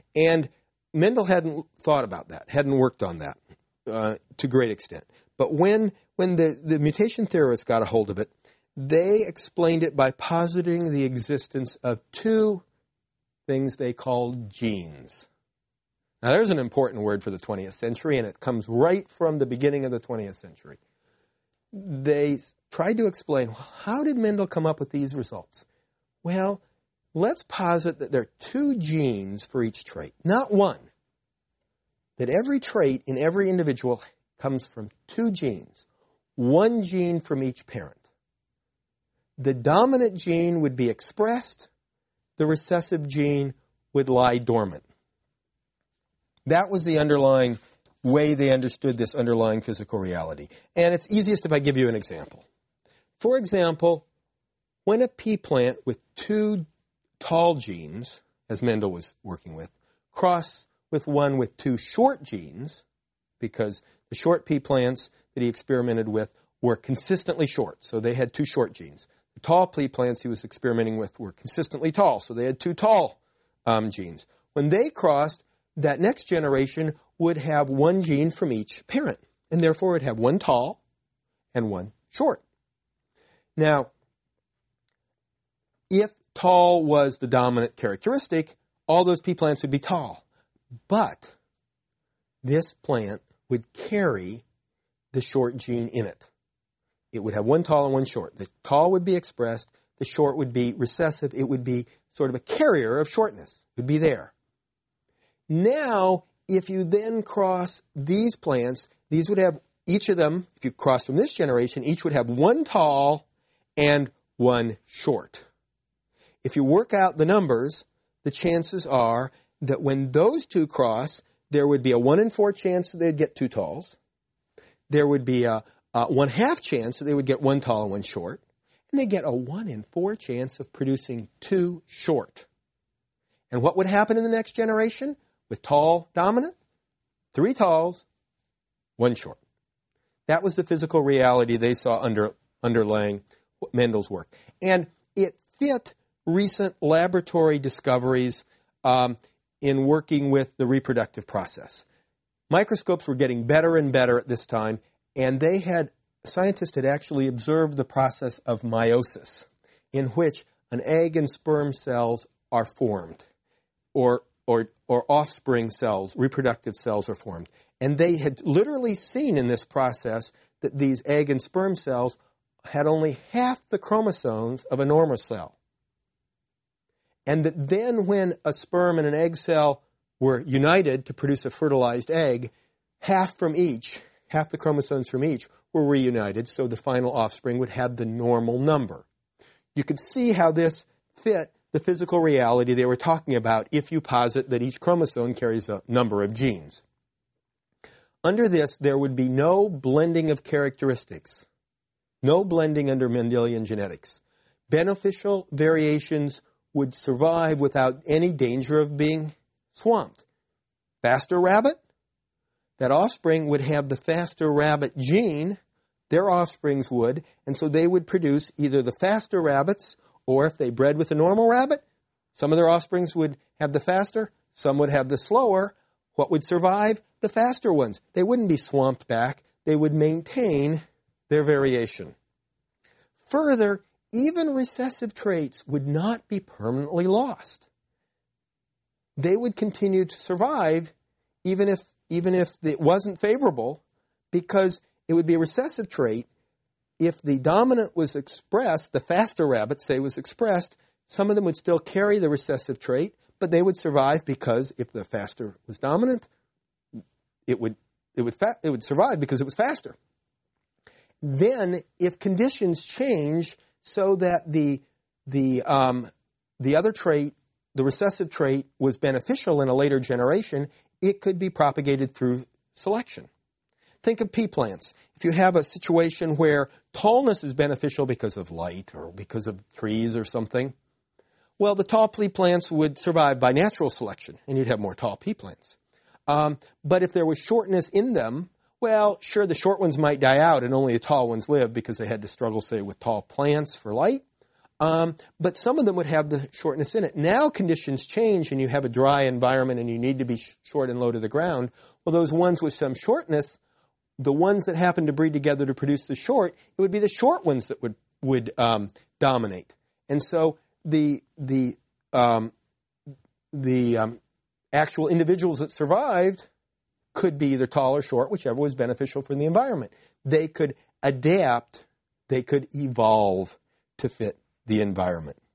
And Mendel hadn't thought about that, hadn't worked on that to great extent. But when the mutation theorists got a hold of it, they explained it by positing the existence of two things they called genes. Now, there's an important word for the 20th century, and it comes right from the beginning of the 20th century. They tried to explain, how did Mendel come up with these results? Well, let's posit that there are two genes for each trait, not one. That every trait in every individual comes from two genes, one gene from each parent. The dominant gene would be expressed, the recessive gene would lie dormant. That was the underlying way they understood this underlying physical reality. And it's easiest if I give you an example. For example, when a pea plant with two tall genes, as Mendel was working with, cross with one with two short genes, because the short pea plants that he experimented with were consistently short, so they had two short genes. The tall pea plants he was experimenting with were consistently tall, so they had two tall genes. When they crossed, that next generation would have one gene from each parent, and therefore it would have one tall and one short. Now, if tall was the dominant characteristic, all those pea plants would be tall. But this plant would carry the short gene in it. It would have one tall and one short. The tall would be expressed, the short would be recessive. It would be sort of a carrier of shortness. It would be there. Now, if you then cross these plants, these would have, each of them, if you cross from this generation, each would have one tall and one short. If you work out the numbers, the chances are that when those two cross, there would be a 1 in 4 chance that they'd get two talls. There would be a 1/2 chance that they would get one tall and one short. And they get a 1 in 4 chance of producing two short. And what would happen in the next generation? With tall dominant, 3 talls, 1 short. That was the physical reality they saw underlying Mendel's work. And it fit recent laboratory discoveries in working with the reproductive process. Microscopes were getting better and better at this time, and scientists had actually observed the process of meiosis, in which an egg and sperm cells are formed, or offspring cells, reproductive cells are formed. And they had literally seen in this process that these egg and sperm cells had only half the chromosomes of a normal cell. And that then when a sperm and an egg cell were united to produce a fertilized egg, half the chromosomes from each were reunited, so the final offspring would have the normal number. You could see how this fit the physical reality they were talking about if you posit that each chromosome carries a number of genes. Under this, there would be no blending of characteristics, no blending under Mendelian genetics. Beneficial variations would survive without any danger of being swamped. Faster rabbit, that offspring would have the faster rabbit gene, their offsprings would, and so they would produce either the faster rabbits, or if they bred with a normal rabbit, some of their offsprings would have the faster, some would have the slower. What would survive? The faster ones. They wouldn't be swamped back. They would maintain their variation. Further, even recessive traits would not be permanently lost. They would continue to survive even if it wasn't favorable, because it would be a recessive trait. If the dominant was expressed, the faster rabbit, say, was expressed, some of them would still carry the recessive trait, but they would survive because if the faster was dominant, it would survive because it was faster. Then, if conditions change so that the other trait, the recessive trait, was beneficial in a later generation, it could be propagated through selection. Think of pea plants. If you have a situation where tallness is beneficial because of light or because of trees or something, well, the tall pea plants would survive by natural selection, and you'd have more tall pea plants. But if there was shortness in them, well, sure, the short ones might die out and only the tall ones live because they had to struggle, say, with tall plants for light. But some of them would have the shortness in it. Now conditions change and you have a dry environment and you need to be short and low to the ground. Well, those ones with some shortness, the ones that happen to breed together to produce the short, it would be the short ones that would dominate. And so the actual individuals that survived could be either tall or short, whichever was beneficial for the environment. They could adapt, they could evolve to fit the environment.